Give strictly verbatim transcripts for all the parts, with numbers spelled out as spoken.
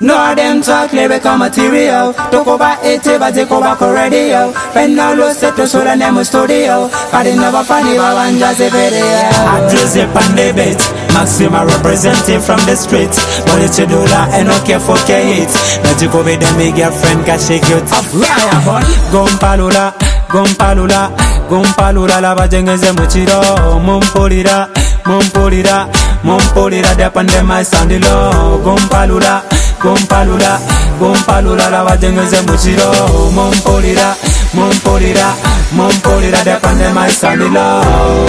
No of them talk lyrical material. Talk over eighty but take over for radio. When now lo set to soul and them studio. But they never find the one just a video. I dress up on the beat. Maxima representing from the streets. But it's a dollar and no care for hits. Not to go with them, my girlfriend can shake you tough. Gompalula, gompalula, gompalula. La bajengeze muchiro. Mumpulira, mumpulira, mumpulira. Depende my sandilo. Gompalula. Gompalula, gompalula, la bajengeze muchiro. Mumpulira, mumpulira, mumpulira. Depende my sandilo.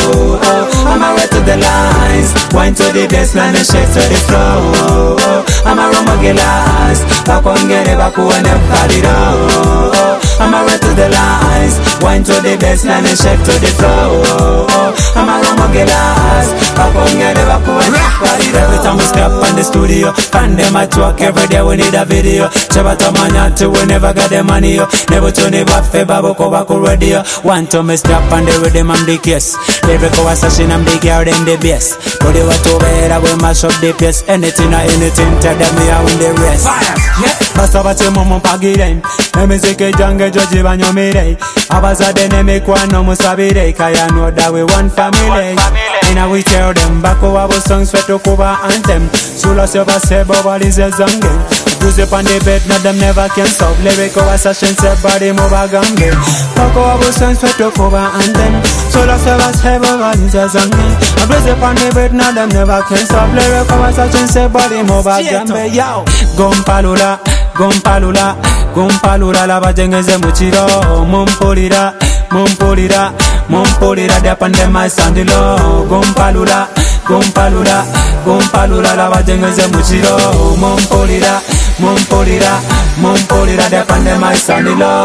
I'm a way to the lines, wine to the baseline and shake to the floor. I'm a romogelas, back on get it back when I'm carried. I'm a way to the lines, wine to the baseline and shake to the floor. I'm a romogelas, back on get it back when I'm carried. Every time we step on the studio, find them at work every day we need a video. Chabata manyante we never got the money. Never to never favor boko bako radio. One time we step on the rhythm I'm the case. Lyrical assassin I'm the girl in the bass. But they want to wear I will mash up the place. Anything or anything tell them me I win the race. Basta bache momo pagirem. Emezeke jange joji banyo mirei. Abaza dene me kwano musabirei. Kaya know that we one family. And we tell them bako wabo songs feto kuba anthem. Sula seba sebo walize zange. Bruise up on the bed, now them never can stop. Lyrical assassin said body move a gambe. Bako wabo songs feto kuba anthem. Sula seba sebo walize zange. Bruise up on the bed, now them never can stop. Lyrical assassin said body move a gambe. Yo, gompalula, gompalula, gompalula. La bajengeze muchiro. Mumpulira, mumpulira, mumpulira. Depende my sandilo. Gompalula, gompalula, gompalula. La bajengeze muchiro. Mumpulira, mumpulira, mumpulira. Depende my sandilo.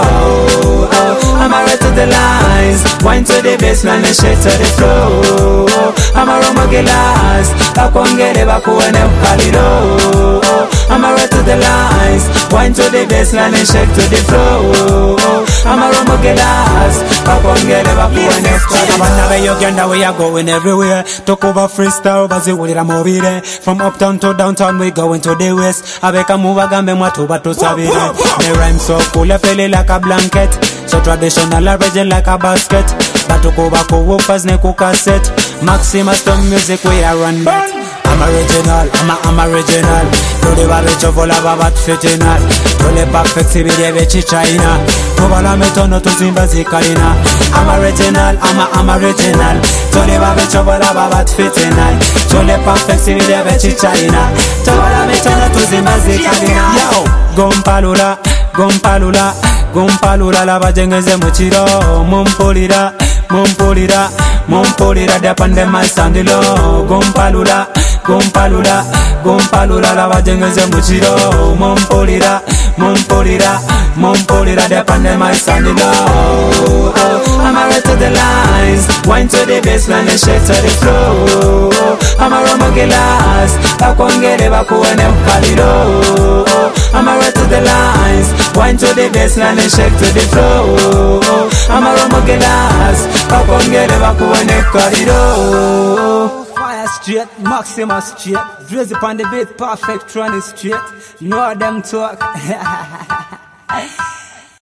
I'm a right to the lines, wine to the baseline and shake to the floor. I'm a romogelas, back on get it back when I'm carried. I'm a right to the lines, wine to the baseline and shake to the floor. I'm a romogelas, back on get it back when I'm carried. Whenever you get we are going everywhere. Talk over freestyle, but it will be there. From uptown to downtown, we going to the west. I make a move again, me to but to sabire. The rhyme so cool, I feel it like a blanket. So traditional, I raging like a basket. But to go back, whoopers, neku cassette. Maxima stone music, we are run that. I'm original, I'm a, I'm original. To the babbage of all about fitinal. To the perfect C B D vechi China. To bala me tono to zimba zikalina. I'm original, I'm a, I'm original. To the babbage of all about fitinal. To the perfect C B D vechi China. To bala me tono to zimba zikalina. Yo, gompalula, gompalula, gompalula. La bajengeze muchiro. Mumpulira, mumpulira, mumpulira. Depende my sandilo. Gompalula, gompalula, gompalula. La bajengeze muchiro. Mumpulira, mumpulira, mumpulira. Depende my sandilo. I'm a right to the lines, wine to the baseline and shake to the floor. I'm a romogelas, back on get it back when I'm carried. I'm a right to the lines, wine to the baseline and shake to the floor. I'm a romogelas, back on get it back when I'm carried. Fire straight, Maxima straight. Drizzy upon the beat, perfect running straight. No of them talk.